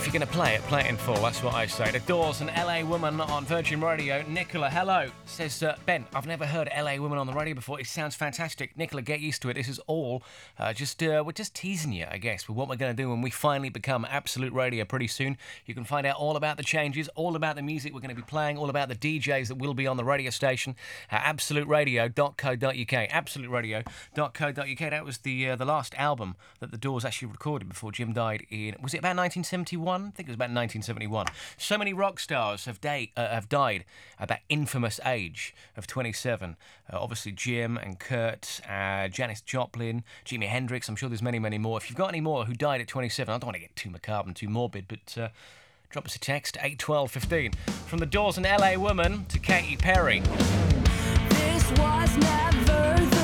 you're going to play it in full. That's what I say. The Doors and LA Woman on Virgin Radio. Nicola, hello. Says, Ben, I've never heard LA Woman on the radio before. It sounds fantastic. Nicola, get used to it. This is all we're just teasing you, I guess, with what we're going to do when we finally become Absolute Radio pretty soon. You can find out all about the changes, all about the music we're going to be playing, all about the DJs that will be on the radio station at absoluteradio.co.uk. Absoluteradio.co.uk. That was the last album that the Doors actually recorded before Jim died in, was it about 1971? I think it was about 1971. So many rock stars have died at that infamous age of 27. Obviously Jim and Kurt, Janis Joplin, Jimi Hendrix. I'm sure there's many, many more. If you've got any more who died at 27, I don't want to get too macabre and too morbid, but drop us a text, 81215. From the Doors and LA Woman to Katy Perry. This was never the